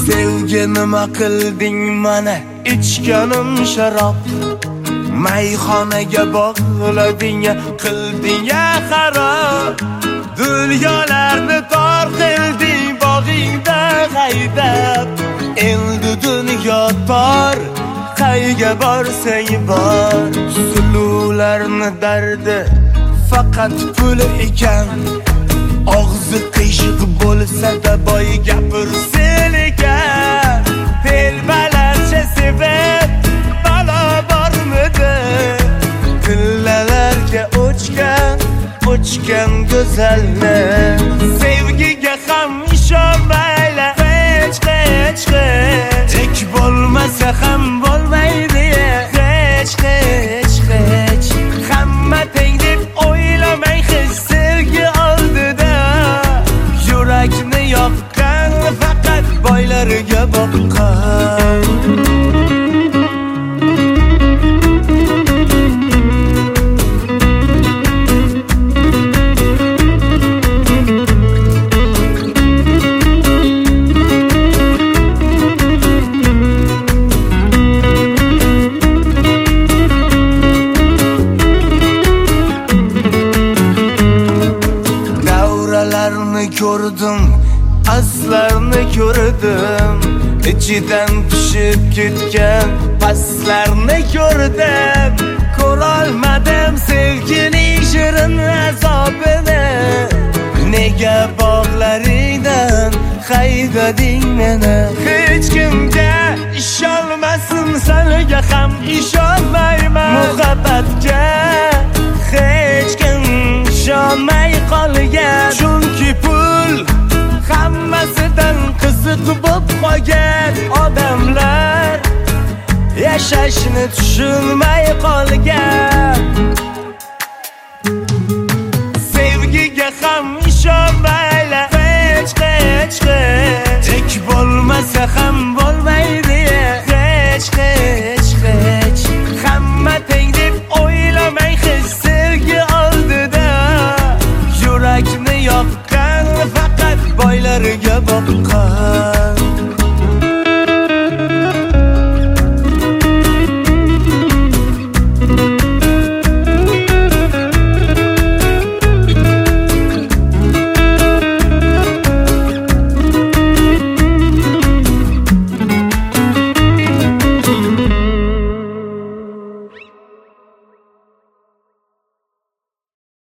Sevgi nima qilding mana ichganim sharob, mayxonaga bog'lading qilding xarob, dunyolarni tor qilding bog'ingda haydab. Endi dunyo tor, qayga borsang bor, sulularni dardi faqat pul ekan. Og'zi qiyshiq bo'lsa-da boy gapirsin ekan. Telbalarcha sevib balo bormidi, tillalarga o'chgan go'zalni. Sevgiga ham ishonmaylar, hech hech bo'lmasa ham bo'lmaydi, hech hamma teng deb o'ylamang, hech sevgi oldida yurakni yoqqan faqat boylarga boqqan. Ko'rdim, aslarni ko'rdim, ichidan pishib ketgan paslarni ko'rdim. Ko'rolmadim sevgining shirin azobini, nega bog'laringdan haydading meni. Hech kimga ishonmasin, senga ham ishonmayman. Muhabbatga hech kim ishonmay qolgan, chunki pul hammasidan qiziq bo'lib qolgan. Odamlar yashashni tushunmay qolgan. Sevgiga ham ishonmaylar, hech bo'lmasa ham bo'lmaydi, hech hamma teng deb o'ylamang, hech sevgi oldida yurakni yoqqan faqat boylarga boqqan.